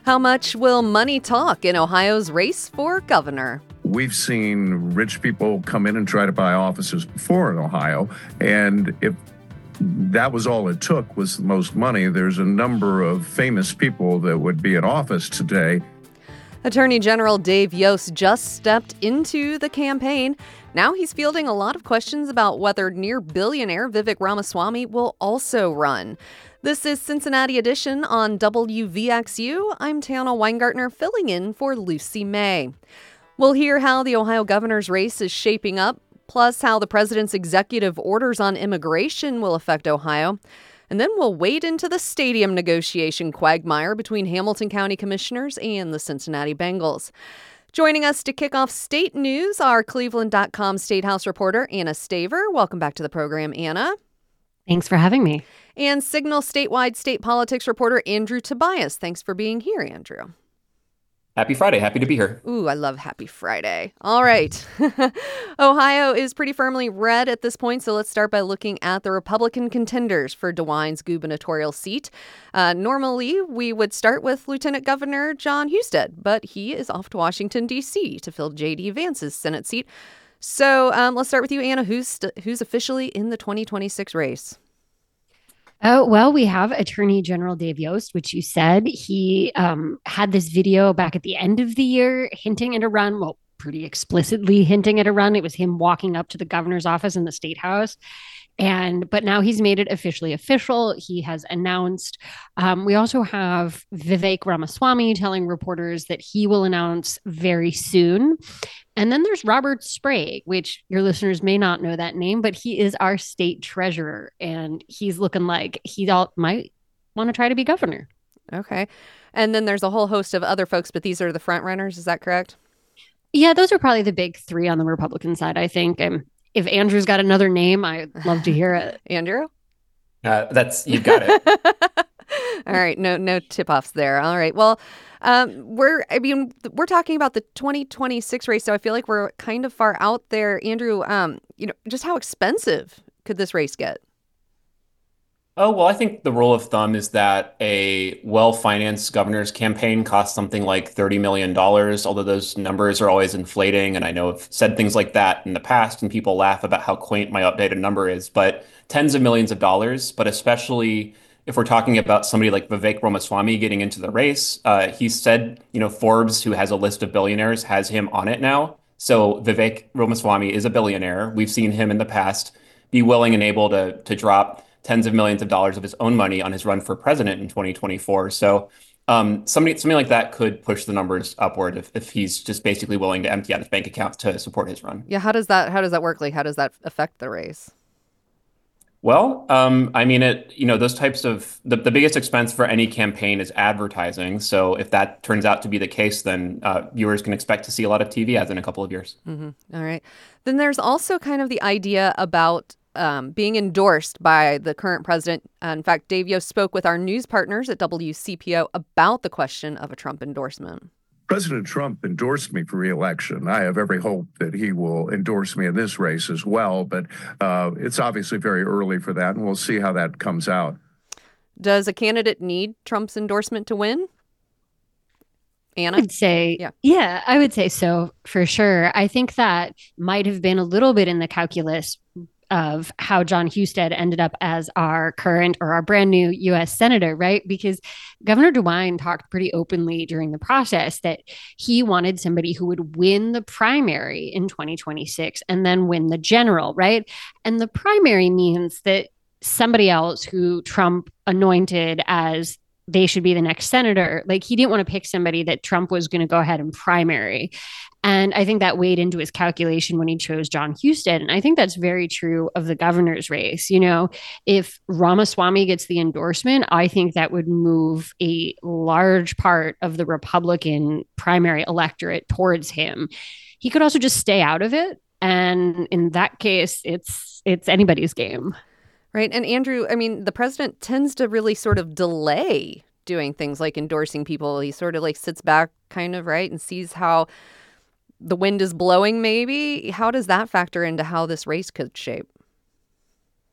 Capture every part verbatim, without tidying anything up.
How much will money talk in Ohio's race for governor? We've seen rich people come in and try to buy offices before in Ohio, and if that was all it took was the most money, there's a number of famous people that would be in office today. Attorney General Dave Yost just stepped into the campaign. Now he's fielding a lot of questions about whether near billionaire Vivek Ramaswamy will also run. This is Cincinnati Edition on W V X U. I'm Tana Weingartner, filling in for Lucy May. We'll hear how the Ohio governor's race is shaping up, plus how the president's executive orders on immigration will affect Ohio. And then we'll wade into the stadium negotiation quagmire between Hamilton County commissioners and the Cincinnati Bengals. Joining us to kick off state news, our Cleveland dot com State House reporter, Anna Staver. Welcome back to the program, Anna. Thanks for having me. And Signal statewide state politics reporter, Andrew Tobias. Thanks for being here, Andrew. Happy Friday. Happy to be here. Ooh, I love Happy Friday. All right. Ohio is pretty firmly red at this point, so let's start by looking at the Republican contenders for DeWine's gubernatorial seat. Uh, normally, we would start with Lieutenant Governor Jon Husted, but he is off to Washington, D C to fill J D Vance's Senate seat. So um, let's start with you, Anna. Who's, st- who's officially in the twenty twenty-six race? Oh, well, we have Attorney General Dave Yost, which you said. He um, had this video back at the end of the year hinting at a run, well, pretty explicitly hinting at a run. It was him walking up to the governor's office in the State House. And but now he's made it officially official. He has announced. Um, we also have Vivek Ramaswamy telling reporters that he will announce very soon. And then there's Robert Sprague, which your listeners may not know that name, but he is our state treasurer. And he's looking like he all, might want to try to be governor. Okay. And then there's a whole host of other folks, but these are the front runners. Is that correct? Yeah, those are probably the big three on the Republican side, I think. And if Andrew's got another name, I'd love to hear it. Andrew? Uh, that's, you've got it. All right. No, no tip-offs there. All right. Well, um, we're, I mean, we're talking about the twenty twenty-six race, so I feel like we're kind of far out there. Andrew, um, you know, just how expensive could this race get? Oh, well, I think the rule of thumb is that a well-financed governor's campaign costs something like thirty million dollars, although those numbers are always inflating. And I know I've said things like that in the past, and people laugh about how quaint my updated number is, but tens of millions of dollars, but especially if we're talking about somebody like Vivek Ramaswamy getting into the race. Uh, he said, you know, Forbes, who has a list of billionaires, has him on it now. So Vivek Ramaswamy is a billionaire. We've seen him in the past be willing and able to to drop tens of millions of dollars of his own money on his run for president in twenty twenty-four. So um, somebody something like that could push the numbers upward if, if he's just basically willing to empty out his bank account to support his run. Yeah, how does that how does that work? Like, how does that affect the race? Well, um, I mean, it, you know, those types of the, the biggest expense for any campaign is advertising. So if that turns out to be the case, then uh, viewers can expect to see a lot of T V ads in a couple of years. Mm-hmm. All right. Then there's also kind of the idea about um, being endorsed by the current president. Uh, in fact, Dave Yost spoke with our news partners at W C P O about the question of a Trump endorsement. President Trump endorsed me for re-election. I have every hope that he will endorse me in this race as well, but uh, it's obviously very early for that, and we'll see how that comes out. Does a candidate need Trump's endorsement to win? Anna? I would say, yeah. yeah, I would say so for sure. I think that might have been a little bit in the calculus of how Jon Husted ended up as our current or our brand new U S senator, right? Because Governor DeWine talked pretty openly during the process that he wanted somebody who would win the primary in twenty twenty-six and then win the general, right? And the primary means that somebody else who Trump anointed as they should be the next senator, like he didn't want to pick somebody that Trump was going to go ahead and primary. And I think that weighed into his calculation when he chose Jon Husted. And I think that's very true of the governor's race. You know, if Ramaswamy gets the endorsement, I think that would move a large part of the Republican primary electorate towards him. He could also just stay out of it. And in that case, it's it's anybody's game. Right. And Andrew, I mean, the president tends to really sort of delay doing things like endorsing people. He sort of like sits back kind of, right, and sees how the wind is blowing maybe. How does that factor into how this race could shape?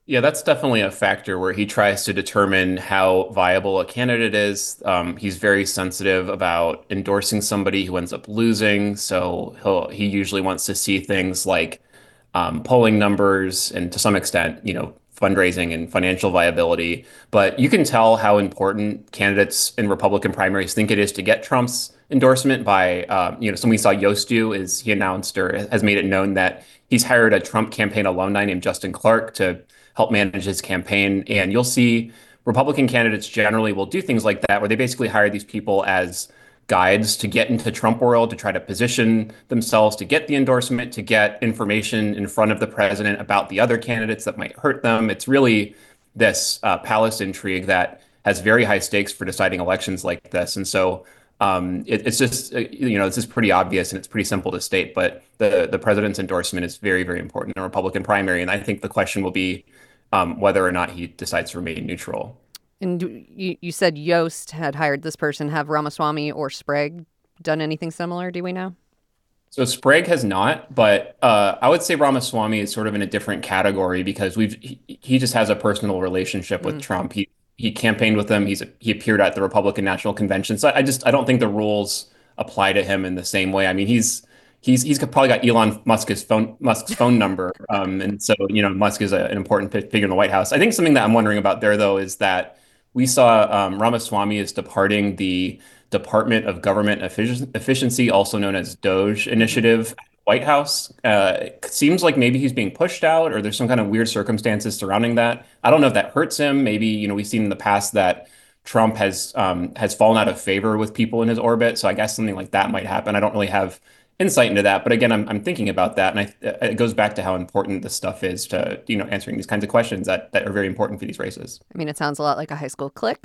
Yeah, that's definitely a factor where he tries to determine how viable a candidate is. Um, he's very sensitive about endorsing somebody who ends up losing. So he'll he usually wants to see things like um, polling numbers and to some extent, you know, fundraising and financial viability. But you can tell how important candidates in Republican primaries think it is to get Trump's endorsement by, uh, you know, something we saw Yost do is he announced or has made it known that he's hired a Trump campaign alumni named Justin Clark to help manage his campaign. And you'll see Republican candidates generally will do things like that, where they basically hire these people as guides to get into Trump world, to try to position themselves, to get the endorsement, to get information in front of the president about the other candidates that might hurt them. It's really this uh, palace intrigue that has very high stakes for deciding elections like this. And so um, it, it's just, uh, you know, this is pretty obvious and it's pretty simple to state, but the, the president's endorsement is very, very important in a Republican primary. And I think the question will be um, whether or not he decides to remain neutral. And you, you said Yost had hired this person. Have Ramaswamy or Sprague done anything similar? Do we know? So Sprague has not, but uh, I would say Ramaswamy is sort of in a different category because we've he, he just has a personal relationship with mm. Trump. He he campaigned with him. He's he appeared at the Republican National Convention. So I just I don't think the rules apply to him in the same way. I mean, he's he's he's probably got Elon Musk's phone Musk's phone number, um, and so you know Musk is a, an important figure in the White House. I think something that I'm wondering about there though is that we saw um, Ramaswamy is departing the Department of Government Effic- Efficiency, also known as DOGE initiative, White House. Uh, it seems like maybe he's being pushed out or there's some kind of weird circumstances surrounding that. I don't know if that hurts him. Maybe, you know, we've seen in the past that Trump has um, has fallen out of favor with people in his orbit. So I guess something like that might happen. I don't really have insight into that. But again, I'm, I'm thinking about that. And I, it goes back to how important this stuff is to, you know, answering these kinds of questions that, that are very important for these races. I mean, it sounds a lot like a high school clique.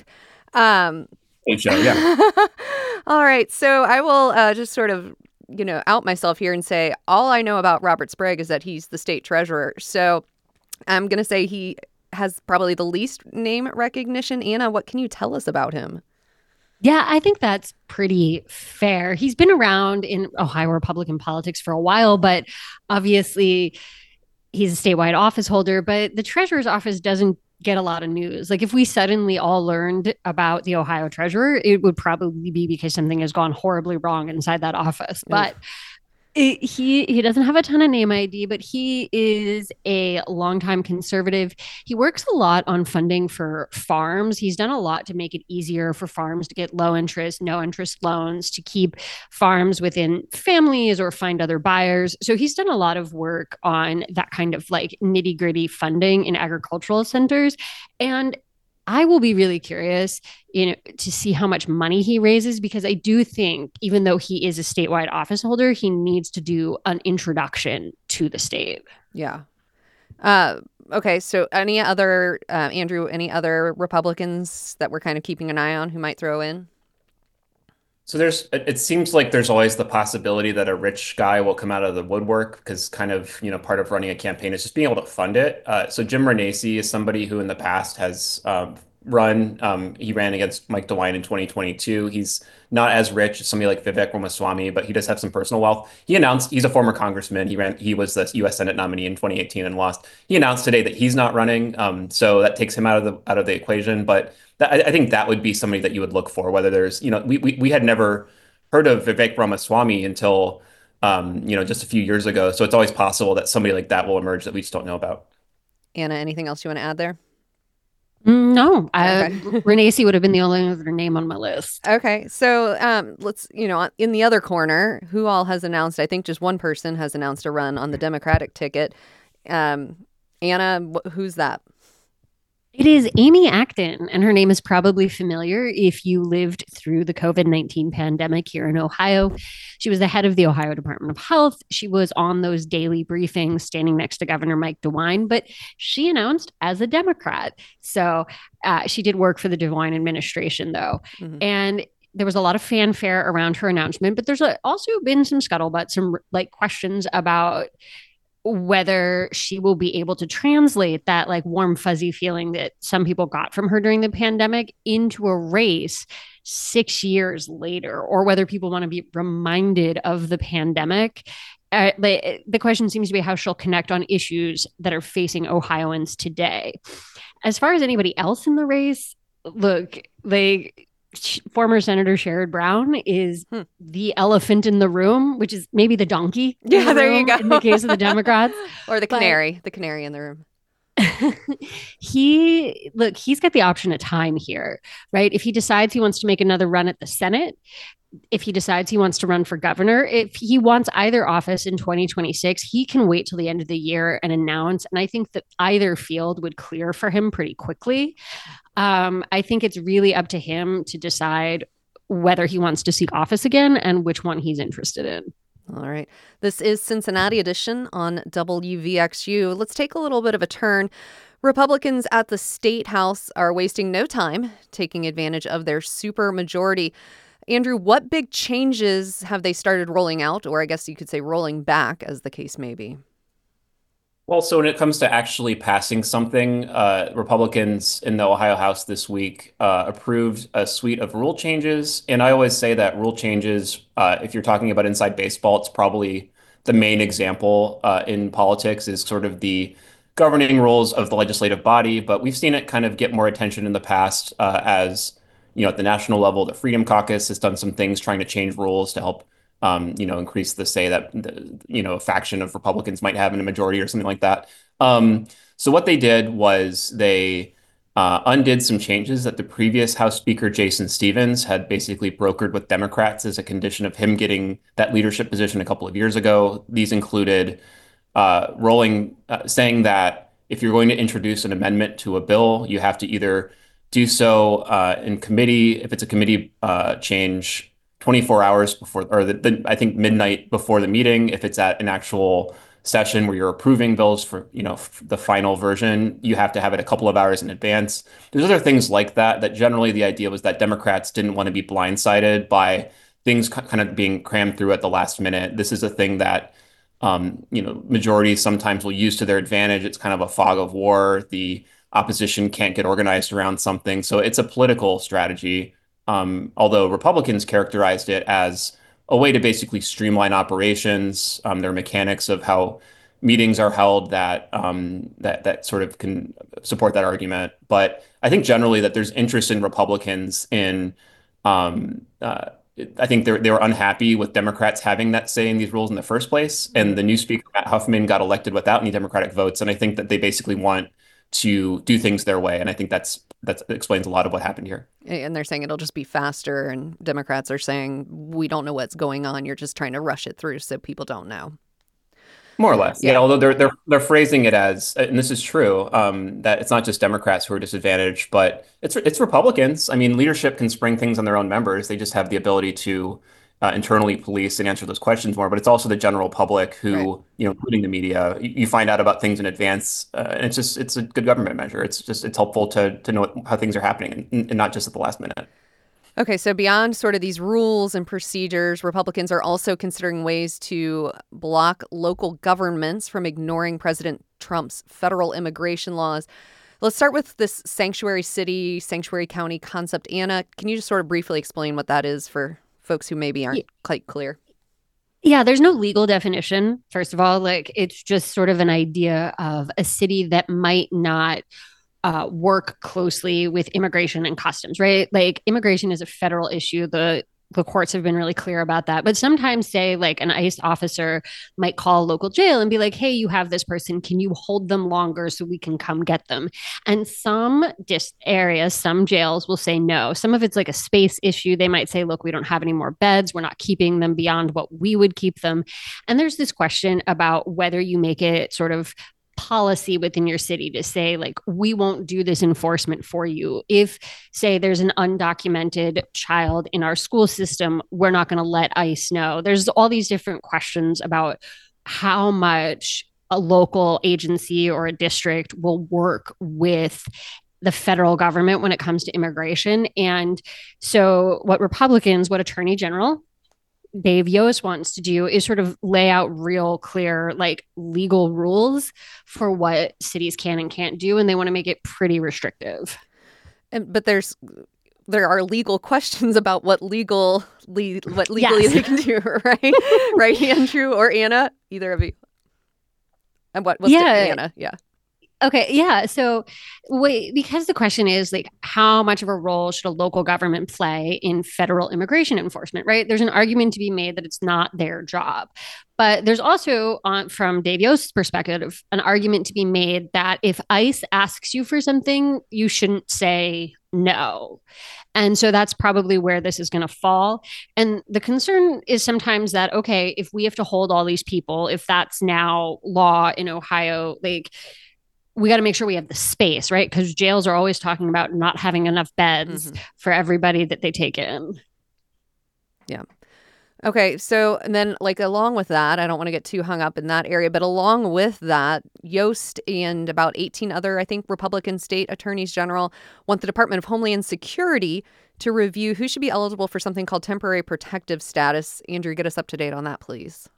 Um, Show, yeah. All right. So I will uh, just sort of, you know, out myself here and say all I know about Robert Sprague is that he's the state treasurer. So I'm going to say he has probably the least name recognition. Anna, what can you tell us about him? Yeah, I think that's pretty fair. He's been around in Ohio Republican politics for a while, but obviously he's a statewide office holder, but the treasurer's office doesn't get a lot of news. Like if we suddenly all learned about the Ohio treasurer, it would probably be because something has gone horribly wrong inside that office. Oof. But it, he he doesn't have a ton of name I D, but he is a longtime conservative. He works a lot on funding for farms. He's done a lot to make it easier for farms to get low interest, no interest loans, to keep farms within families or find other buyers. So he's done a lot of work on that kind of like nitty gritty funding in agricultural centers. And I will be really curious, you know, to see how much money he raises, because I do think even though he is a statewide office holder, he needs to do an introduction to the state. Yeah. Uh, okay. So any other, uh, Andrew, any other Republicans that we're kind of keeping an eye on who might throw in? So there's, it seems like there's always the possibility that a rich guy will come out of the woodwork because kind of, you know, part of running a campaign is just being able to fund it. Uh, so Jim Renacci is somebody who in the past has um, run. Um, he ran against Mike DeWine in twenty twenty-two. He's not as rich as somebody like Vivek Ramaswamy, but he does have some personal wealth. He announced he's a former congressman. He ran. He was the U S Senate nominee in twenty eighteen and lost. He announced today that he's not running. Um, so that takes him out of the out of the equation. But that, I think that would be somebody that you would look for. Whether there's, you know, we we, we had never heard of Vivek Ramaswamy until um, you know, just a few years ago. So it's always possible that somebody like that will emerge that we just don't know about. Anna, anything else you want to add there? No, I, okay. Renacci would have been the only other name on my list. Okay, so um, let's, you know, in the other corner, who all has announced, I think just one person has announced a run on the Democratic ticket. Um, Anna, wh- who's that? It is Amy Acton, and her name is probably familiar if you lived through the COVID nineteen pandemic here in Ohio. She was the head of the Ohio Department of Health. She was on those daily briefings standing next to Governor Mike DeWine, but she announced as a Democrat. So uh, she did work for the DeWine administration, though. Mm-hmm. And there was a lot of fanfare around her announcement, but there's also been some scuttlebutt, some like questions about whether she will be able to translate that like warm, fuzzy feeling that some people got from her during the pandemic into a race six years later, or whether people want to be reminded of the pandemic uh, the, the question seems to be how she'll connect on issues that are facing Ohioans today. As far as anybody else in the race, look, like former Senator Sherrod Brown is hmm. the elephant in the room, which is maybe the donkey. Yeah, the there you go. In the case of the Democrats. Or the canary, but, the canary in the room. he look, he's got the option of time here, right? If he decides he wants to make another run at the Senate, if he decides he wants to run for governor, if he wants either office in twenty twenty-six, he can wait till the end of the year and announce. And I think that either field would clear for him pretty quickly. Um, I think it's really up to him to decide whether he wants to seek office again and which one he's interested in. All right. This is Cincinnati Edition on W V X U. Let's take a little bit of a turn. Republicans at the State House are wasting no time taking advantage of their supermajority. Andrew, what big changes have they started rolling out, or I guess you could say rolling back, as the case may be? Well, so when it comes to actually passing something, uh, Republicans in the Ohio House this week uh, approved a suite of rule changes. And I always say that rule changes, uh, if you're talking about inside baseball, it's probably the main example uh, in politics is sort of the governing rules of the legislative body. But we've seen it kind of get more attention in the past uh, as, you know, at the national level, the Freedom Caucus has done some things trying to change rules to help Um, you know, increase the say that, the, you know, a faction of Republicans might have in a majority or something like that. Um, so what they did was they uh, undid some changes that the previous House Speaker, Jason Stephens, had basically brokered with Democrats as a condition of him getting that leadership position a couple of years ago. These included uh, rolling, uh, saying that if you're going to introduce an amendment to a bill, you have to either do so uh, in committee, if it's a committee uh, change, twenty-four hours before, or the, the, I think midnight before the meeting. If it's at an actual session where you're approving bills for, you know, f- the final version, you have to have it a couple of hours in advance. There's other things like that, that generally the idea was that Democrats didn't want to be blindsided by things c- kind of being crammed through at the last minute. This is a thing that, um, you know, majorities sometimes will use to their advantage. It's kind of a fog of war. The opposition can't get organized around something. So it's a political strategy. Um, although Republicans characterized it as a way to basically streamline operations, um, their mechanics of how meetings are held that um, that that sort of can support that argument. But I think generally that there's interest in Republicans in. Um, uh, I think they they were unhappy with Democrats having that say in these rules in the first place, and the new Speaker Matt Huffman got elected without any Democratic votes, and I think that they basically want to do things their way. And I think that's that explains a lot of what happened here. And they're saying it'll just be faster. And Democrats are saying, we don't know what's going on. You're just trying to rush it through so people don't know. More or less. Yeah. yeah although they're, they're, they're phrasing it as, and this is true, um, that it's not just Democrats who are disadvantaged, but it's, it's Republicans. I mean, leadership can spring things on their own members. They just have the ability to Uh, internally police and answer those questions more, but it's also the general public who, right. you know, including the media, you, you find out about things in advance, uh, and it's just it's a good government measure. It's just it's helpful to to know what, how things are happening, and, and not just at the last minute. Okay, so beyond sort of these rules and procedures, Republicans are also considering ways to block local governments from ignoring President Trump's federal immigration laws. Let's start with this sanctuary city, sanctuary county concept. Anna, can you just sort of briefly explain what that is for folks who maybe aren't quite clear? Yeah, there's no legal definition. First of all, like it's just sort of an idea of a city that might not uh, work closely with immigration and customs, right? Like immigration is a federal issue. The the courts have been really clear about that. But sometimes, say, like an ICE officer might call a local jail and be like, hey, you have this person. Can you hold them longer so we can come get them? And some dis- areas, some jails will say no. Some of it's like a space issue. They might say, look, we don't have any more beds. We're not keeping them beyond what we would keep them. And there's this question about whether you make it sort of policy within your city to say, like, we won't do this enforcement for you. If, say, there's an undocumented child in our school system, we're not going to let ICE know. There's all these different questions about how much a local agency or a district will work with the federal government when it comes to immigration. And so what Republicans, what Attorney General Dave Yost wants to do is sort of lay out real clear, like legal rules for what cities can and can't do. And they want to make it pretty restrictive. And, but there's there are legal questions about what legal le- what legally yes. they can do, right? Right, Andrew or Anna, either of you. And what was yeah. Anna? Yeah. Okay, yeah. So, wait, because the question is like, how much of a role should a local government play in federal immigration enforcement, right? There's an argument to be made that it's not their job. But there's also, on, from Dave Yost's perspective, an argument to be made that if ICE asks you for something, you shouldn't say no. And so that's probably where this is going to fall. And the concern is sometimes that, okay, if we have to hold all these people, if that's now law in Ohio, like, we got to make sure we have the space, right? Because jails are always talking about not having enough beds mm-hmm. for everybody that they take in. Yeah. Okay. So, and then like along with that, I don't want to get too hung up in that area, but along with that, Yost and about eighteen other, I think, Republican state attorneys general want the Department of Homeland Security to review who should be eligible for something called temporary protective status. Andrew, get us up to date on that, please.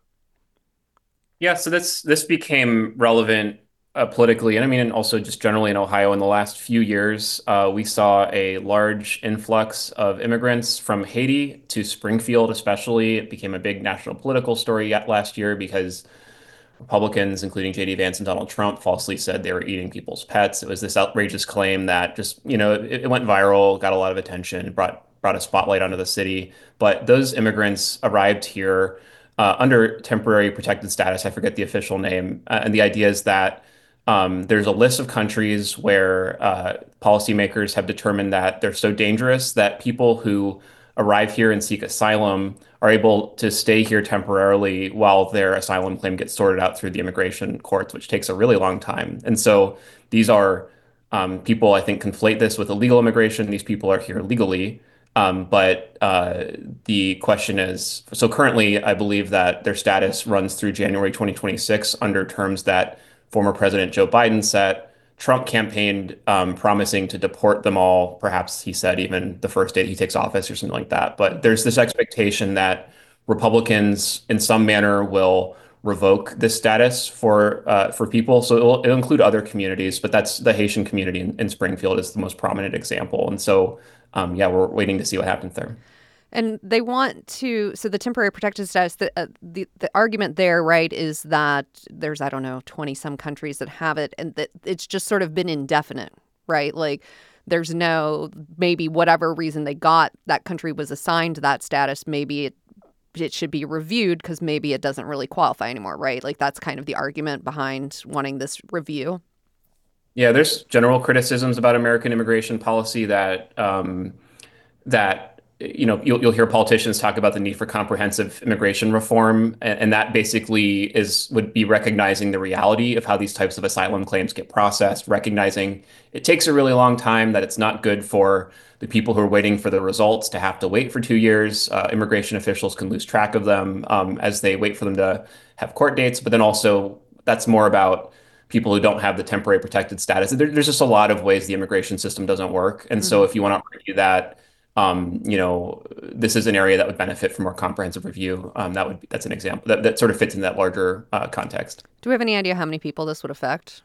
Yeah. So this, this became relevant Uh, politically, and I mean, and also just generally in Ohio in the last few years, uh, we saw a large influx of immigrants from Haiti to Springfield, especially. It became a big national political story last year because Republicans, including J D Vance and Donald Trump, falsely said they were eating people's pets. It was this outrageous claim that just, you know, it, it went viral, got a lot of attention, brought brought a spotlight onto the city. But those immigrants arrived here uh, under temporary protected status. I forget the official name. Uh, and the idea is that Um, there's a list of countries where uh, policymakers have determined that they're so dangerous that people who arrive here and seek asylum are able to stay here temporarily while their asylum claim gets sorted out through the immigration courts, which takes a really long time. And so these are um, people, I think, conflate this with illegal immigration. These people are here legally. Um, but uh, the question is, so currently, I believe that their status runs through January twenty twenty-six under terms that former President Joe Biden set. Trump campaigned um, promising to deport them all. Perhaps he said even the first day he takes office or something like that. But there's this expectation that Republicans in some manner will revoke this status for uh, for people. So it'll, it'll include other communities, but that's the Haitian community in, in Springfield is the most prominent example. And so, um, yeah, we're waiting to see what happens there. And they want to, so the temporary protected status, the, uh, the the argument there, right, is that there's, I don't know, twenty some countries that have it, and that it's just sort of been indefinite, right? Like there's no, maybe whatever reason they got, that country was assigned that status, maybe it, it should be reviewed because maybe it doesn't really qualify anymore, right? Like that's kind of the argument behind wanting this review. Yeah, there's general criticisms about American immigration policy that, um, that, you know, you'll, you'll hear politicians talk about the need for comprehensive immigration reform. And, and that basically is would be recognizing the reality of how these types of asylum claims get processed, recognizing it takes a really long time, that it's not good for the people who are waiting for the results to have to wait for two years. Uh, immigration officials can lose track of them um, as they wait for them to have court dates. But then also that's more about people who don't have the temporary protected status. There, there's just a lot of ways the immigration system doesn't work. And mm-hmm. so if you want to argue that, Um, you know, this is an area that would benefit from more comprehensive review. Um, that would be, that's an example that, that sort of fits in that larger uh, context. Do we have any idea how many people this would affect?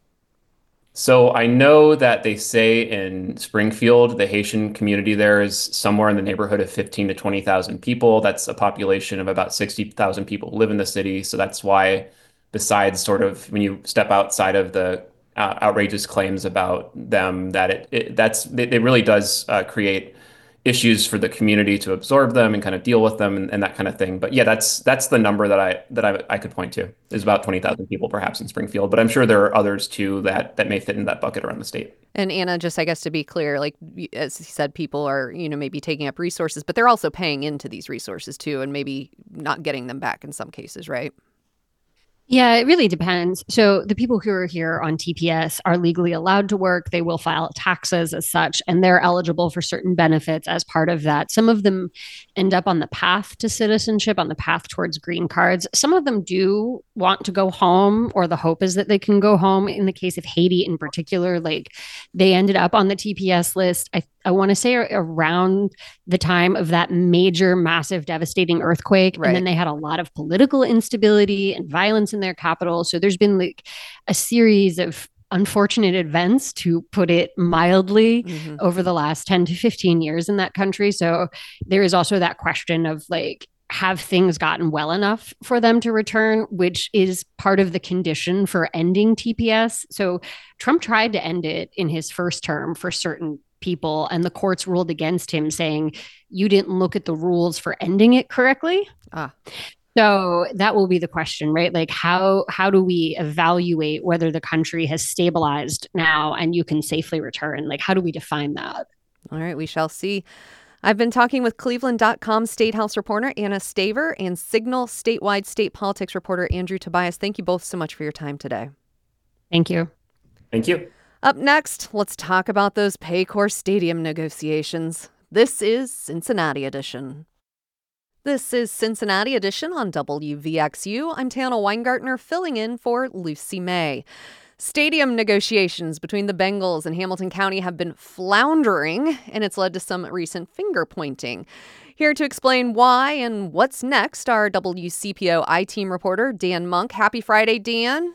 So I know that they say in Springfield, the Haitian community there is somewhere in the neighborhood of fifteen to twenty thousand people. That's a population of about sixty thousand people who live in the city. So that's why, besides sort of when you step outside of the uh, outrageous claims about them, that it, it that's it, it really does uh, create issues for the community to absorb them and kind of deal with them and, and that kind of thing. But yeah, that's that's the number that I that I, I could point to is about twenty thousand people perhaps in Springfield. But I'm sure there are others too that that may fit in that bucket around the state. And Anna, just I guess to be clear, like as he said, people are, you know, maybe taking up resources, but they're also paying into these resources too and maybe not getting them back in some cases, right? Yeah, it really depends. So the people who are here on T P S are legally allowed to work. They will file taxes as such, and they're eligible for certain benefits as part of that. Some of them end up on the path to citizenship, on the path towards green cards. Some of them do want to go home, or the hope is that they can go home. In the case of Haiti in particular, like they ended up on the T P S list. I I want to say around the time of that major, massive, devastating earthquake. Right. And then they had a lot of political instability and violence in their capital. So there's been like a series of unfortunate events, to put it mildly, mm-hmm. over the last ten to fifteen years in that country. So there is also that question of like, have things gotten well enough for them to return, which is part of the condition for ending T P S. So Trump tried to end it in his first term for certain people, and the courts ruled against him, saying you didn't look at the rules for ending it correctly. Ah. So that will be the question, right? Like how how do we evaluate whether the country has stabilized now and you can safely return? Like how do we define that? All right, we shall see. I've been talking with Cleveland dot com State House reporter Anna Staver and Signal statewide state politics reporter Andrew Tobias. Thank you both so much for your time today. Thank you. Thank you. Up next, let's talk about those Paycor Stadium negotiations. This is Cincinnati Edition. This is Cincinnati Edition on W V X U. I'm Tana Weingartner, filling in for Lucy May. Stadium negotiations between the Bengals and Hamilton County have been floundering, and it's led to some recent finger-pointing. Here to explain why and what's next, our W C P O I-Team reporter, Dan Monk. Happy Friday, Dan.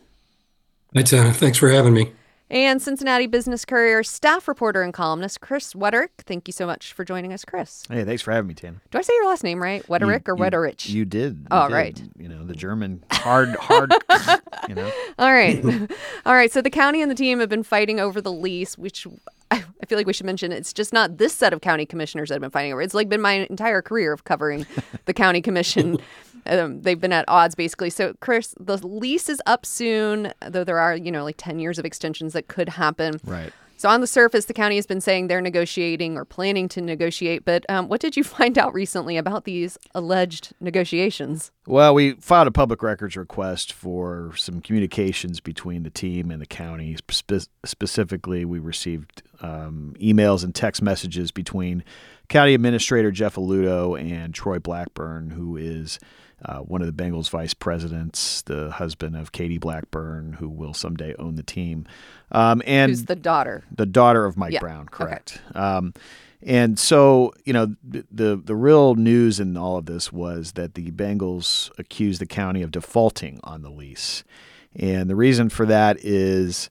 Hi, Tana. Thanks for having me. And Cincinnati Business Courier staff reporter and columnist Chris Wetterick. Thank you so much for joining us, Chris. Hey, thanks for having me, Tim. Do I say your last name right? Wetterick or Wetterich? You did. You oh, did. right. You know, the German hard, hard, you know. All right. All right. So the county and the team have been fighting over the lease, which I feel like we should mention. It's just not this set of county commissioners that have been fighting over. It's like been my entire career of covering the county commission. Um, they've been at odds, basically. So, Chris, the lease is up soon, though there are, you know, like ten years of extensions that could happen. Right. So on the surface, the county has been saying they're negotiating or planning to negotiate. But um, what did you find out recently about these alleged negotiations? Well, we filed a public records request for some communications between the team and the county. Spe- specifically, we received um, emails and text messages between County Administrator Jeff Aludo and Troy Blackburn, who is Uh, one of the Bengals vice presidents, the husband of Katie Blackburn, who will someday own the team. Um, and Who's the daughter? The daughter of Mike yeah. Brown, correct. Okay. Um, and so, you know, the the real news in all of this was that the Bengals accused the county of defaulting on the lease. And the reason for that is,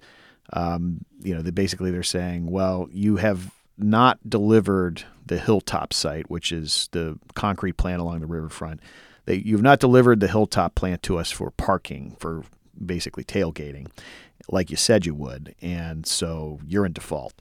um, you know, they basically they're saying, well, you have not delivered the Hilltop site, which is the concrete plant along the riverfront. That you've not delivered the Hilltop plant to us for parking, for basically tailgating, like you said you would, and so you're in default.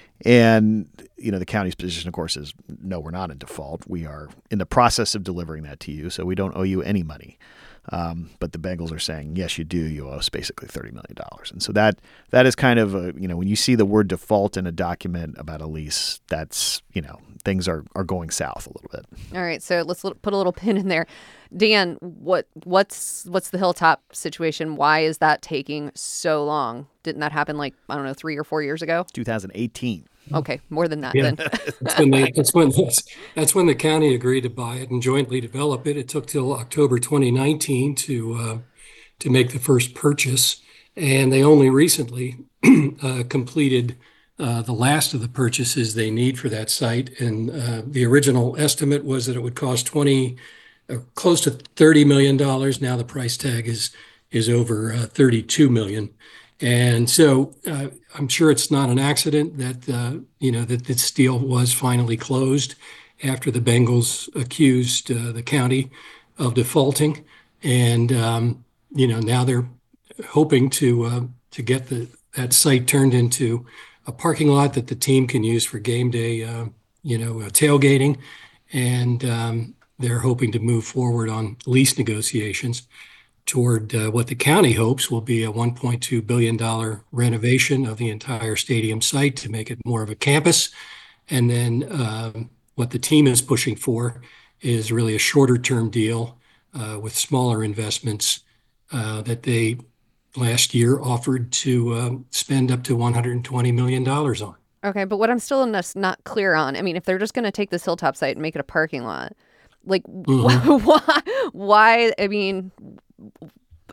And, you know, the county's position, of course, is no, we're not in default. We are in the process of delivering that to you, so we don't owe you any money. Um, but the Bengals are saying, yes, you do. You owe us basically thirty million dollars. And so that that is kind of, a, you know, when you see the word default in a document about a lease, that's, you know, things are, are going south a little bit. All right. So let's put a little pin in there. Dan, what what's what's the Hilltop situation? Why is that taking so long? Didn't that happen like, I don't know, three or four years ago? two thousand eighteen. Okay, more than that yeah. then. that's, when they, that's, when, that's, that's when the county agreed to buy it and jointly develop it. It took till October twenty nineteen to uh, to make the first purchase. And they only recently uh, completed uh, the last of the purchases they need for that site. And uh, the original estimate was that it would cost twenty, uh, close to thirty million dollars. Now the price tag is is over uh, thirty-two million dollars. And so uh, I'm sure it's not an accident that, uh, you know, that this deal was finally closed after the Bengals accused uh, the county of defaulting. And, um, you know, now they're hoping to uh, to get the that site turned into a parking lot that the team can use for game day, uh, you know, uh, tailgating. And um, they're hoping to move forward on lease negotiations toward uh, what the county hopes will be a one point two billion dollars renovation of the entire stadium site to make it more of a campus. And then um, what the team is pushing for is really a shorter term deal uh, with smaller investments uh, that they last year offered to uh, spend up to one hundred twenty million dollars on. Okay, but what I'm still not clear on, I mean, if they're just going to take this Hilltop site and make it a parking lot, like, mm-hmm. why, why, I mean,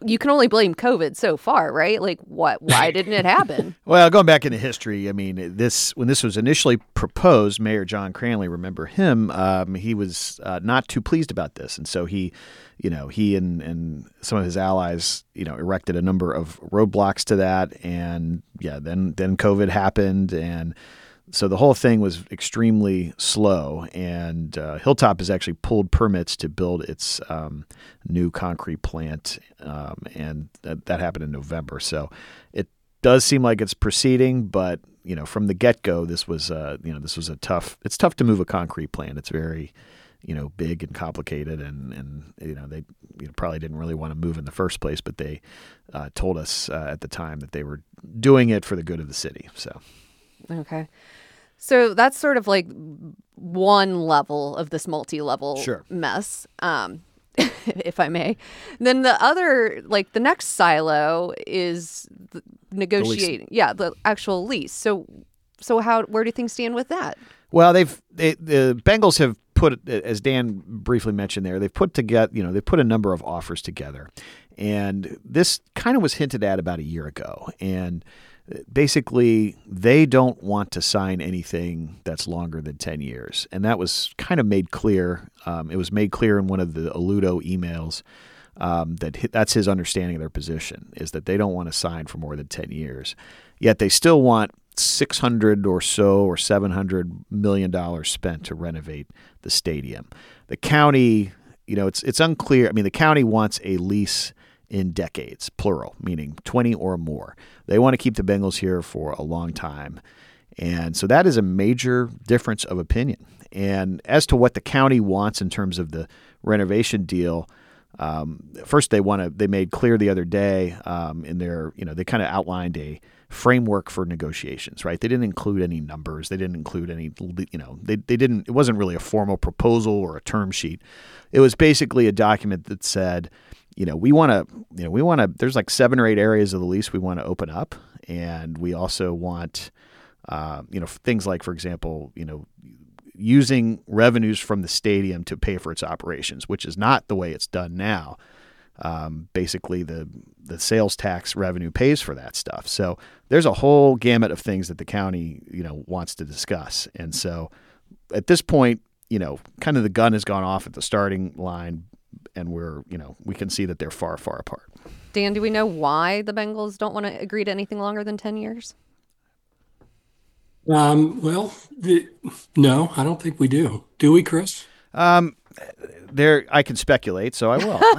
you can only blame COVID so far, right? Like, what? Why didn't it happen? Well, going back into history, I mean, this when this was initially proposed, Mayor John Cranley, remember him? Um, he was uh, not too pleased about this, and so he, you know, he and and some of his allies, you know, erected a number of roadblocks to that, and yeah, then then COVID happened, and so the whole thing was extremely slow, and uh, Hilltop has actually pulled permits to build its um, new concrete plant, um, and that, that happened in November. So it does seem like it's proceeding, but you know, from the get-go, this was uh, you know this was a tough. It's tough to move a concrete plant. It's very you know big and complicated, and and you know they you know, probably didn't really want to move in the first place, but they uh, told us uh, at the time that they were doing it for the good of the city. So okay. So that's sort of like one level of this multi-level sure. mess, um, if I may. Then the other, like the next silo is the negotiating. The yeah, the actual lease. So, so how? Where do things stand with that? Well, they've they, the Bengals have put, as Dan briefly mentioned there, they've put together, you know, they've put a number of offers together, and this kind of was hinted at about a year ago, and basically, they don't want to sign anything that's longer than ten years. And that was kind of made clear. Um, it was made clear in one of the Alludo emails um, that that's his understanding of their position, is that they don't want to sign for more than ten years. Yet they still want six hundred or so or seven hundred million dollars spent to renovate the stadium. The county, you know, it's it's unclear. I mean, the county wants a lease in decades, plural, meaning twenty or more. They want to keep the Bengals here for a long time. And so that is a major difference of opinion. And as to what the county wants in terms of the renovation deal, um, first they want to, they made clear the other day um, in their, you know, they kind of outlined a framework for negotiations, right? They didn't include any numbers. They didn't include any, you know, they, they didn't, it wasn't really a formal proposal or a term sheet. It was basically a document that said, you know, we want to, you know, we want to, there's like seven or eight areas of the lease we want to open up. And we also want, uh, you know, things like, for example, you know, using revenues from the stadium to pay for its operations, which is not the way it's done now. Um, basically, the the sales tax revenue pays for that stuff. So there's a whole gamut of things that the county, you know, wants to discuss. And so at this point, you know, kind of the gun has gone off at the starting line, and we're, you know, we can see that they're far, far apart. Dan, do we know why the Bengals don't want to agree to anything longer than ten years? Um, well, the, no, I don't think we do. Do we, Chris? Um, there, I can speculate, so I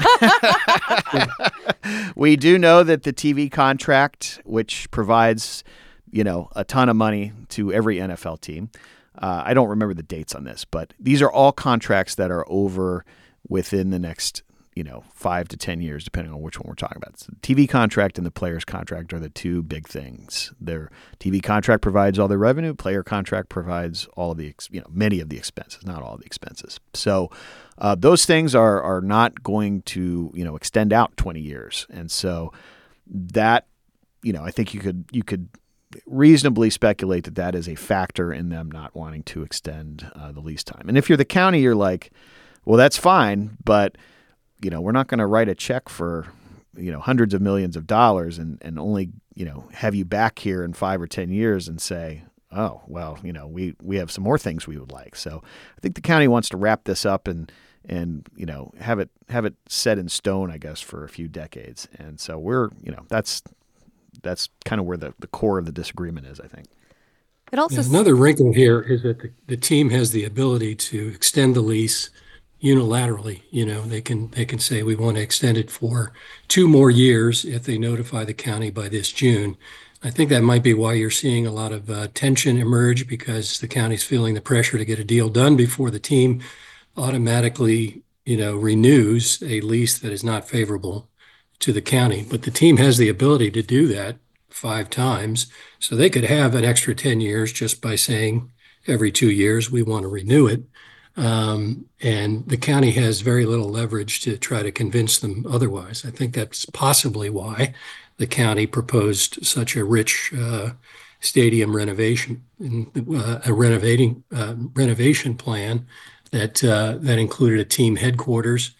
will. We do know that the T V contract, which provides, you know, a ton of money to every N F L team. Uh, I don't remember the dates on this, but these are all contracts that are over within the next, you know, five to ten years, depending on which one we're talking about. So the T V contract and the player's contract are the two big things. Their T V contract provides all the revenue. Player contract provides all of the, you know, many of the expenses, not all of the expenses. So uh, those things are are not going to, you know, extend out twenty years, and so that, you know, I think you could you could reasonably speculate that that is a factor in them not wanting to extend uh, the lease time. And if you're the county, you're like, well, that's fine, but you know, we're not going to write a check for, you know, hundreds of millions of dollars and, and only, you know, have you back here in five or ten years and say, oh, well, you know, we, we have some more things we would like. So I think the county wants to wrap this up and, and, you know, have it, have it set in stone, I guess, for a few decades. And so we're, you know, that's, that's kind of where the, the core of the disagreement is, I think. It also yeah, another wrinkle here is that the, the team has the ability to extend the lease unilaterally. You know, they can they can say we want to extend it for two more years if they notify the county by this June. I think that might be why you're seeing a lot of uh, tension emerge, because the county's feeling the pressure to get a deal done before the team automatically, you know, renews a lease that is not favorable to the county. But the team has the ability to do that five times, so they could have an extra ten years just by saying every two years we want to renew it. Um, and the county has very little leverage to try to convince them otherwise. I think that's possibly why the county proposed such a rich uh, stadium renovation, uh, a renovating uh, renovation plan that uh, that included a team headquarters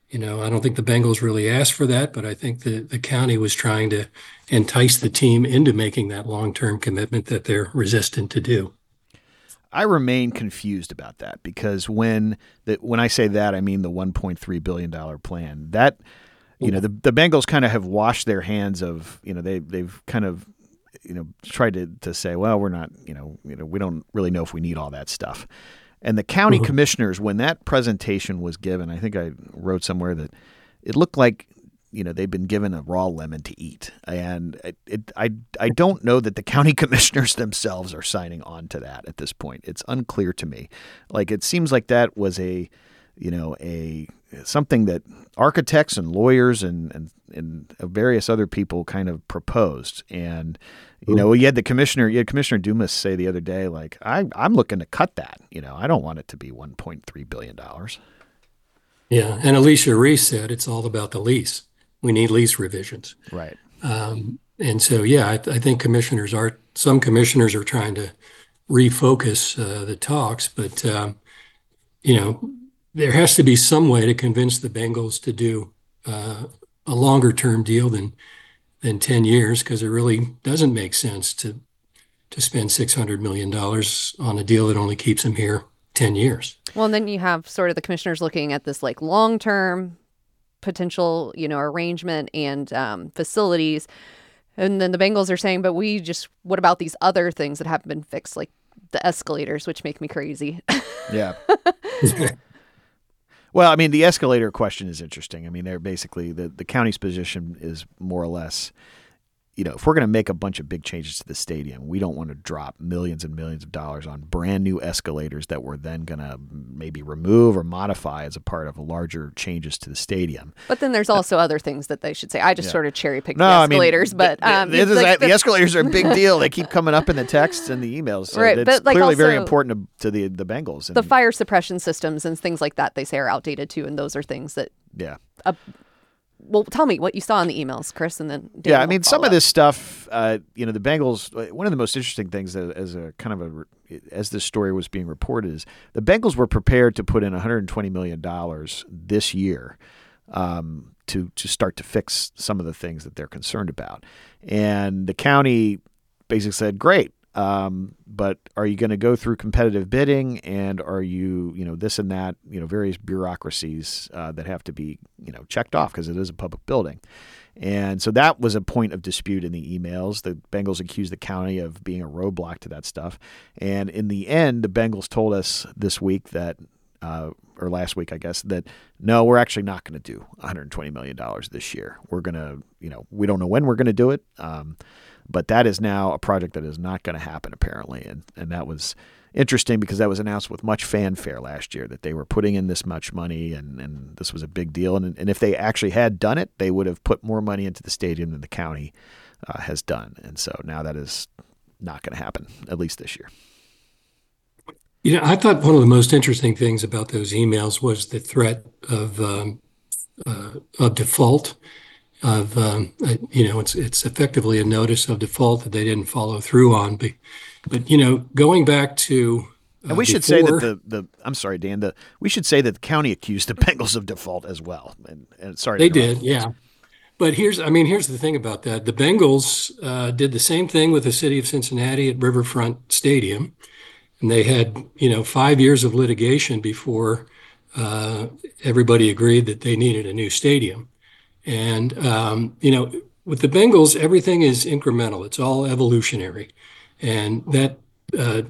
You know, I don't think the Bengals really asked for that, but I think the, the county was trying to entice the team into making that long-term commitment that they're resistant to do. I remain confused about that because when the, when I say that, I mean the one point three billion dollars plan. That, you know, the, the Bengals kind of have washed their hands of, you know, they, they've kind of, you know, tried to, to say, well, we're not, you know, you know, we don't really know if we need all that stuff. And the county mm-hmm. commissioners, when that presentation was given, I think I wrote somewhere that it looked like, you know, they've been given a raw lemon to eat. And it, it, I, I don't know that the county commissioners themselves are signing on to that at this point. It's unclear to me. Like, it seems like that was a, you know, a something that architects and lawyers and, and, and various other people kind of proposed. And, you know, you had the commissioner, you had Commissioner Dumas say the other day, like, I, I'm looking to cut that. You know, I don't want it to be one point three billion dollars. Yeah. And Alicia Reese said it's all about the lease. We need lease revisions. Right. Um, and so, yeah, I, I think commissioners are, some commissioners are trying to refocus uh, the talks, but, um, you know, there has to be some way to convince the Bengals to do uh, a longer term deal than than ten years, because it really doesn't make sense to to spend six hundred million dollars on a deal that only keeps them here ten years. Well, and then you have sort of the commissioners looking at this like long term potential, you know, arrangement and um, facilities. And then the Bengals are saying, but we just, what about these other things that haven't been fixed, like the escalators, which make me crazy. Yeah. Well, I mean, the escalator question is interesting. I mean, they're basically, the, the county's position is more or less, you know, if we're going to make a bunch of big changes to the stadium, we don't want to drop millions and millions of dollars on brand new escalators that we're then going to maybe remove or modify as a part of larger changes to the stadium. But then there's also uh, other things that they should say. I just yeah. sort of cherry picked no, the escalators, I mean, but um, the, the, like, the, the escalators are a big deal. They keep coming up in the texts and the emails. So right, it's but like clearly also, very important to, to the the Bengals. And, the fire suppression systems and things like that, they say are outdated too, and those are things that yeah. Uh, Well, tell me what you saw in the emails, Chris, and then Dan yeah, I mean, some up. of this stuff, uh, you know, the Bengals. One of the most interesting things as, as a kind of a as this story was being reported is the Bengals were prepared to put in one hundred twenty million dollars this year um, to to start to fix some of the things that they're concerned about, and the county basically said, "Great." Um, but are you going to go through competitive bidding, and are you, you know, this and that, you know, various bureaucracies uh, that have to be, you know, checked off because it is a public building. And so that was a point of dispute in the emails. The Bengals accused the county of being a roadblock to that stuff. And in the end, the Bengals told us this week that, uh, or last week, I guess, that no, we're actually not going to do one hundred twenty million dollars this year. We're going to, you know, we don't know when we're going to do it. Um, But that is now a project that is not going to happen, apparently. And and that was interesting because that was announced with much fanfare last year, that they were putting in this much money and, and this was a big deal. And, and if they actually had done it, they would have put more money into the stadium than the county uh, has done. And so now that is not going to happen, at least this year. You know, I thought one of the most interesting things about those emails was the threat of um, uh, of default. Of um, you know, it's it's effectively a notice of default that they didn't follow through on. But, but you know, going back to uh, and we should before, say that the the I'm sorry, Dan. The we should say that the county accused the Bengals of default as well. And, and sorry, they did, yeah. But here's I mean, here's the thing about that: the Bengals uh, did the same thing with the city of Cincinnati at Riverfront Stadium, and they had you know five years of litigation before uh, everybody agreed that they needed a new stadium. And, um, you know, with the Bengals, everything is incremental. It's all evolutionary. And that uh,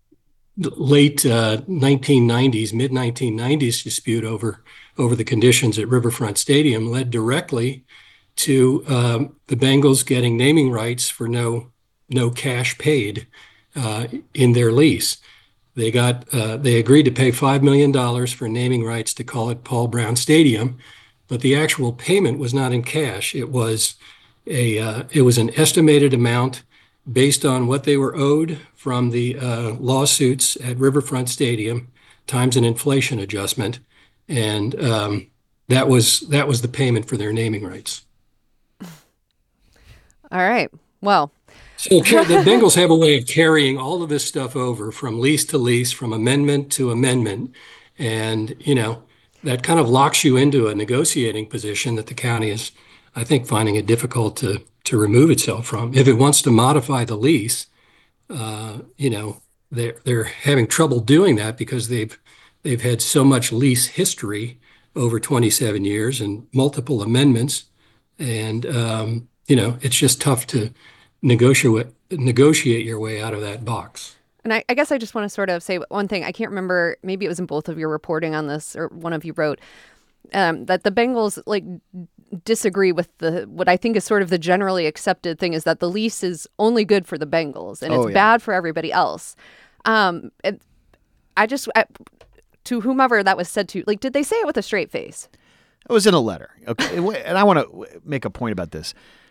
late uh, nineteen nineties, mid nineteen nineties dispute over, over the conditions at Riverfront Stadium led directly to um, the Bengals getting naming rights for no, no cash paid uh, in their lease. They got uh, they agreed to pay five million dollars for naming rights to call it Paul Brown Stadium. But the actual payment was not in cash. It was a uh, it was an estimated amount based on what they were owed from the uh, lawsuits at Riverfront Stadium times an inflation adjustment, and um, that was that was the payment for their naming rights. All right. Well. So the Bengals have a way of carrying all of this stuff over from lease to lease, from amendment to amendment, and you know. that kind of locks you into a negotiating position that the county is, I think, finding it difficult to to remove itself from. If it wants to modify the lease, uh, you know, they're they're having trouble doing that because they've they've had so much lease history over twenty-seven years and multiple amendments, and um, you know, it's just tough to negotiate negotiate your way out of that box. And I, I guess I just want to sort of say one thing. I can't remember, maybe it was in both of your reporting on this, or one of you wrote um, that the Bengals like disagree with the what I think is sort of the generally accepted thing is that the lease is only good for the Bengals and Oh, it's yeah. bad for everybody else. Um, it, I just I, to whomever that was said to, like, did they say it with a straight face? It was in a letter. Okay. And I want to make a point about this.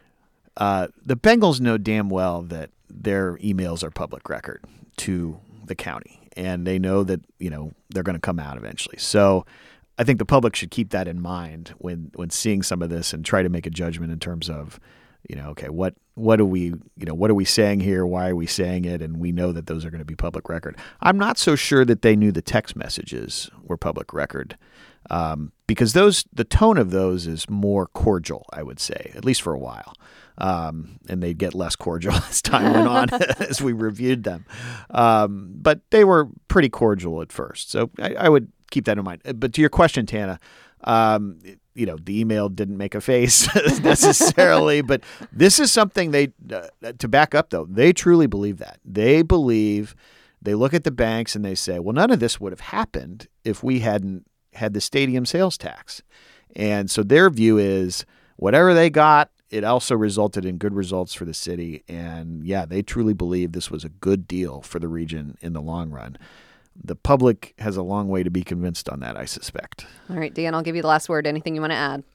Uh, the Bengals know damn well that their emails are public record to the county, and they know that, you know, they're going to come out eventually. So I think the public should keep that in mind when, when seeing some of this and try to make a judgment in terms of, you know, okay, what, what do we, you know, what are we saying here? Why are we saying it? And we know that those are going to be public record. I'm not so sure that they knew the text messages were public record. Um, because those, the tone of those is more cordial, I would say, at least for a while. Um, and they'd get less cordial as time went on as we reviewed them. Um, but they were pretty cordial at first. So I, I would keep that in mind. But to your question, Tana, um, you know, the email didn't make a face necessarily, but this is something they, uh, to back up though, they truly believe that. They believe, they look at the banks and they say, well, none of this would have happened if we hadn't had the stadium sales tax. And so their view is whatever they got, it also resulted in good results for the city. And yeah, they truly believe this was a good deal for the region in the long run. The public has a long way to be convinced on that, I suspect. All right, Dan, I'll give you the last word. Anything you want to add?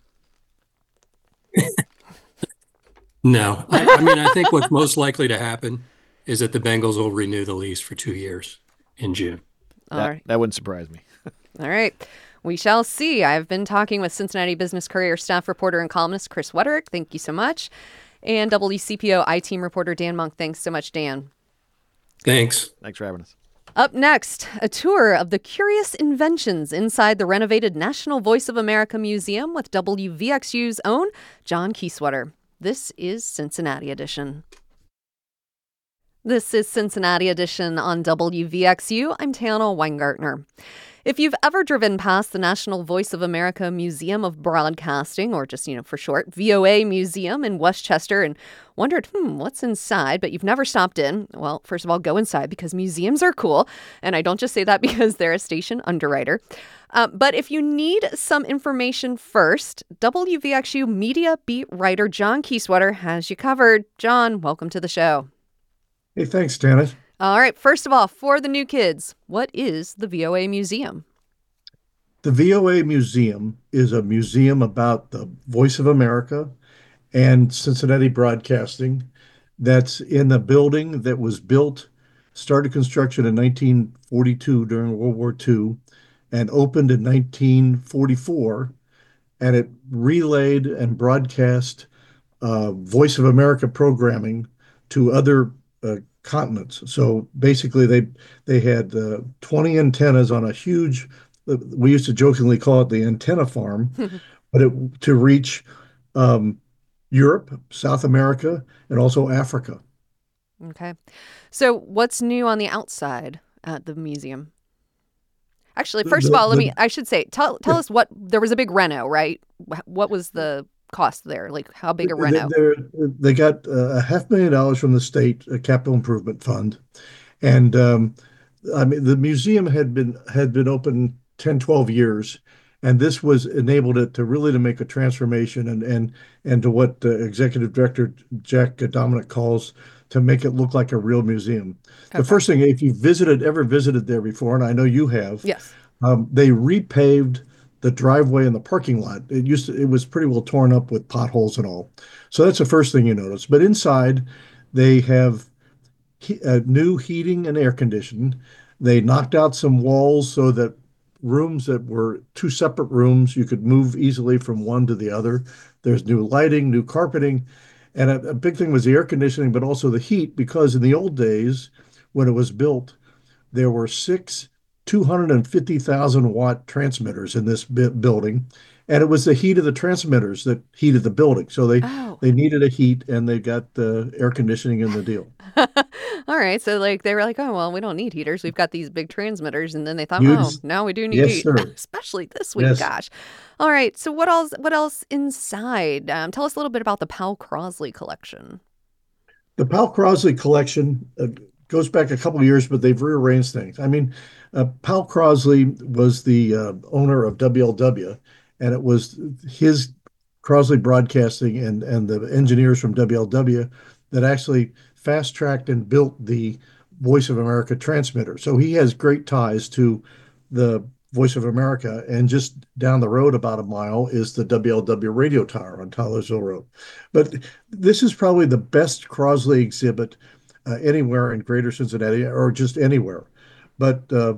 No, I, I mean, I think what's most likely to happen is that the Bengals will renew the lease for two years in June. All That, right. that wouldn't surprise me. All right. We shall see. I've been talking with Cincinnati Business Courier staff reporter and columnist Chris Wetterick. Thank you so much. And W C P O I-Team reporter Dan Monk. Thanks so much, Dan. Thanks. Thanks for having us. Up next, a tour of the curious inventions inside the renovated National Voice of America Museum with W V X U's own John Kieswetter. This is Cincinnati Edition. This is Cincinnati Edition on W V X U. I'm Tana Weingartner. If you've ever driven past the National Voice of America Museum of Broadcasting, or just, you know, for short, V O A Museum in Westchester, and wondered, hmm, what's inside, but you've never stopped in, well, first of all, go inside because museums are cool. And I don't just say that because they're a station underwriter. Uh, but if you need some information first, W V X U media beat writer John Kieswetter has you covered. John, welcome to the show. Hey, thanks, Tana. All right. First of all, for the new kids, what is the V O A Museum? The V O A Museum is a museum about the Voice of America and Cincinnati Broadcasting that's in the building that was built, started construction in nineteen forty-two during World War Two, and opened in nineteen forty-four. And it relayed and broadcast uh, Voice of America programming to other uh, continents. So basically, they they had uh, twenty antennas on a huge. We used to jokingly call it the antenna farm, but it to reach um, Europe, South America, and also Africa. Okay. So what's new on the outside at the museum? Actually, first The- of all, let the- me, I should say, tell tell Yeah. us what, there was a big reno, right? Wh- What was the cost there? Like how big a They, reno? they're- they got uh, a half million dollars from the state uh, capital improvement fund, and um, I mean the museum had been had been open ten, twelve years, and this was enabled it to really to make a transformation and and and to what uh, Executive Director Jack Dominic calls to make it look like a real museum. The Okay. first thing, if you visited ever visited there before, and I know you have, Yes. um, they repaved the driveway and the parking lot. It used to, it was pretty well torn up with potholes and all. So that's the first thing you notice. But inside, they have he, uh, new heating and air conditioning. They knocked out some walls so that rooms that were two separate rooms, you could move easily from one to the other. There's new lighting, new carpeting. And a, a big thing was the air conditioning, but also the heat, because in the old days, when it was built, there were six two hundred fifty thousand watt transmitters in this building, and it was the heat of the transmitters that heated the building. So they Oh. they needed a heat, and they got the air conditioning in the deal. All right. So like they were like, oh, well, we don't need heaters. We've got these big transmitters. And then they thought, You'd- oh, now we do need yes, heat, sir. especially this week. Yes. Gosh. All right. So what else? What else inside? Um, tell us a little bit about the Powell Crosley collection. The Powell Crosley collection uh, goes back a couple of years, but they've rearranged things. I mean, uh, Powell Crosley was the uh, owner of W L W, and it was his Crosley Broadcasting and, and the engineers from W L W that actually fast-tracked and built the Voice of America transmitter. So he has great ties to the Voice of America, and just down the road about a mile is the W L W radio tower on Taylorsville Road. But this is probably the best Crosley exhibit uh, anywhere in Greater Cincinnati, or just anywhere. But uh,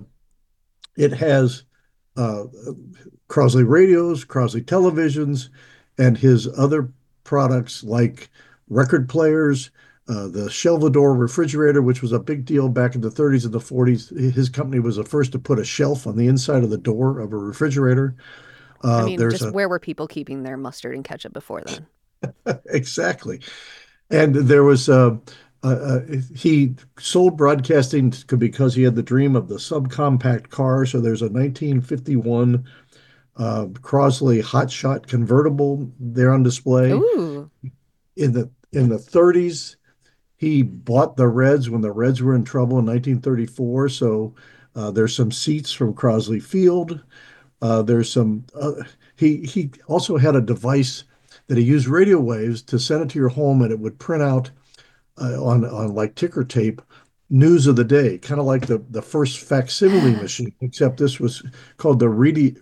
it has uh, Crosley radios, Crosley televisions, and his other products like record players, uh, the Shelvador refrigerator, which was a big deal back in the thirties and the forties. His company was the first to put a shelf on the inside of the door of a refrigerator. Uh, I mean, there's just a, where were people keeping their mustard and ketchup before then? exactly. And there was, uh, uh, uh, he sold broadcasting because he had the dream of the subcompact car. So there's a nineteen fifty-one uh, Crosley Hotshot convertible there on display. Ooh. In the in the thirties, he bought the Reds when the Reds were in trouble in nineteen thirty-four. So uh, there's some seats from Crosley Field. Uh, there's some. Uh, he he also had a device that he used radio waves to send it to your home, and it would print out uh, on on like ticker tape news of the day, kind of like the the first facsimile machine, except this was called the Redi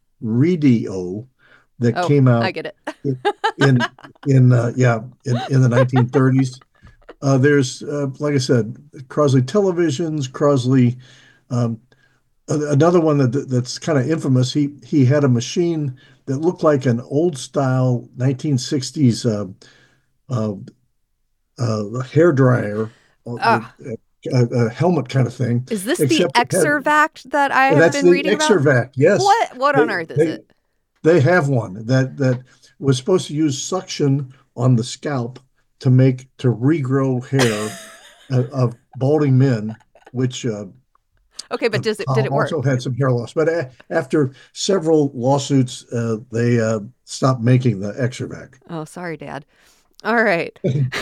Redio that Oh, came out I get it. in in uh, yeah in, in the nineteen thirties. Uh, there's uh, like I said, Crosley televisions, Crosley. Um, another one that that's kind of infamous. He he had a machine that looked like an old style nineteen sixties uh, uh, uh, hair dryer, Ah. a, a helmet kind of thing. Is this the except it had- Exervac that I have That's been the reading about? Exervac. Yes. What what on They- earth is they- it? They have one that that was supposed to use suction on the scalp to make to regrow hair of, of balding men, which uh, Okay, but does it did it work? also had some hair loss. But a, after several lawsuits, uh, they uh, stopped making the Exervac. Oh, sorry, Dad. All right.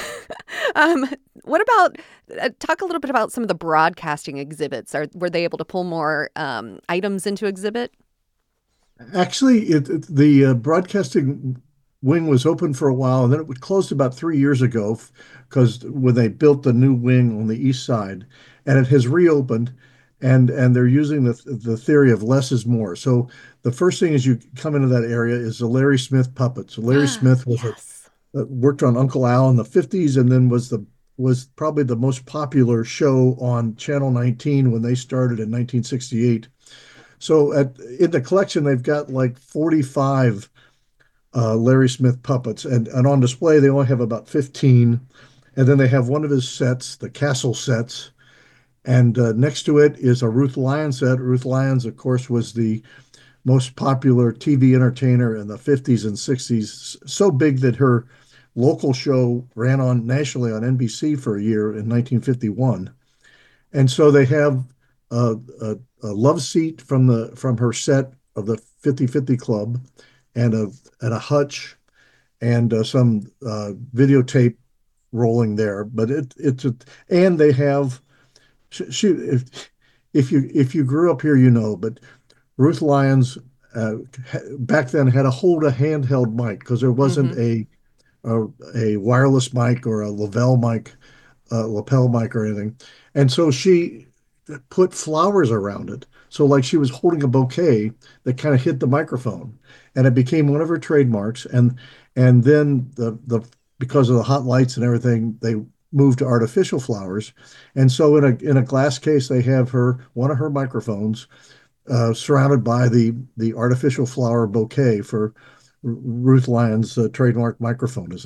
um, what about uh, talk a little bit about some of the broadcasting exhibits? Are were they able to pull more um, items into exhibit? Actually, it, it- the uh, broadcasting wing was open for a while, and then it was closed about three years ago because when they built the new wing on the east side, and it has reopened, and and they're using the the theory of less is more. So the first thing as you come into that area is the Larry Smith puppets. Larry Smith was a Yes. uh, worked on Uncle Al in the fifties, and then was the was probably the most popular show on Channel nineteen when they started in nineteen sixty-eight. So at in the collection, they've got like forty-five uh, Larry Smith puppets, and, and on display they only have about fifteen. And then they have one of his sets, the Castle sets, and uh, next to it is a Ruth Lyons set. Ruth Lyons, of course, was the most popular T V entertainer in the fifties and sixties, so big that her local show ran on nationally on N B C for a year in nineteen fifty-one. And so they have a, a, a love seat from the from her set of the fifty fifty Club, and a and a hutch, and uh, some uh, videotape rolling there. But it it's a, and they have she, if if you if you grew up here, you know, but Ruth Lyons uh, back then had to hold a handheld mic because there wasn't a, a a wireless mic or a Lavelle mic, uh, lapel mic or anything, and so she put flowers around it. So like she was holding a bouquet that kind of hit the microphone, and it became one of her trademarks. And and then the the because of the hot lights and everything, they moved to artificial flowers. And so in a in a glass case, they have her one of her microphones uh, surrounded by the the artificial flower bouquet for Ruth Lyons' uh, trademark microphone is there.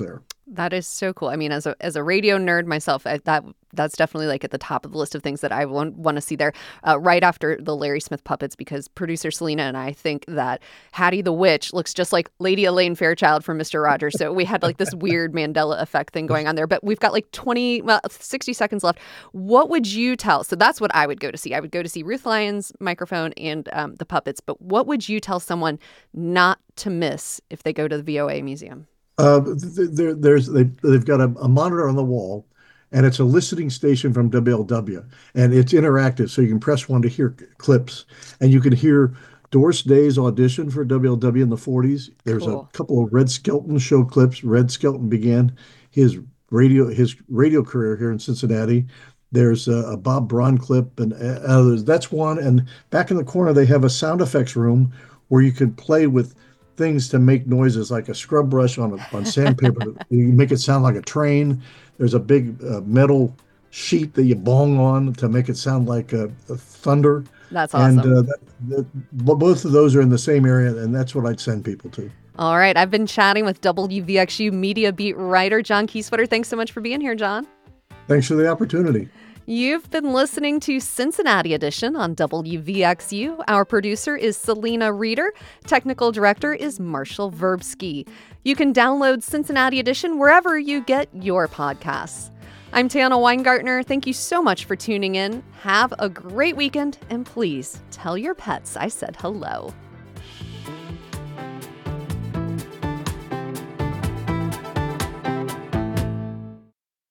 That is so cool. I mean, as a as a radio nerd myself, I, that that's definitely like at the top of the list of things that I want, want to see there, uh, right after the Larry Smith puppets, because producer Selena and I think that Hattie the Witch looks just like Lady Elaine Fairchild from Mister Rogers. So we had like this weird Mandela effect thing going on there. But we've got like twenty, well, sixty seconds left. What would you tell? So that's what I would go to see. I would go to see Ruth Lyon's microphone and um, the puppets. But what would you tell someone not to miss if they go to the V O A Museum? Uh, there, there's they, they've got a, a monitor on the wall, and it's a listening station from W L W, and it's interactive, so you can press one to hear clips, and you can hear Doris Day's audition for W L W in the forties. There's cool. a couple of Red Skelton show clips. Red Skelton began his radio his radio career here in Cincinnati. There's a, a Bob Braun clip, and others. That's one. And back in the corner, they have a sound effects room where you can play with things to make noises, like a scrub brush on a, on sandpaper. You make it sound like a train. There's a big uh, metal sheet that you bong on to make it sound like a, a thunder. That's awesome. And uh, that, that, both of those are in the same area, and that's what I'd send people to. All right. I've been chatting with W V X U Media Beat writer John Kieswetter. Thanks so much for being here, John. Thanks for the opportunity. You've been listening to Cincinnati Edition on W V X U. Our producer is Selena Reeder. Technical director is Marshall Verbsky. You can download Cincinnati Edition wherever you get your podcasts. I'm Tana Weingartner. Thank you so much for tuning in. Have a great weekend, and please tell your pets I said hello.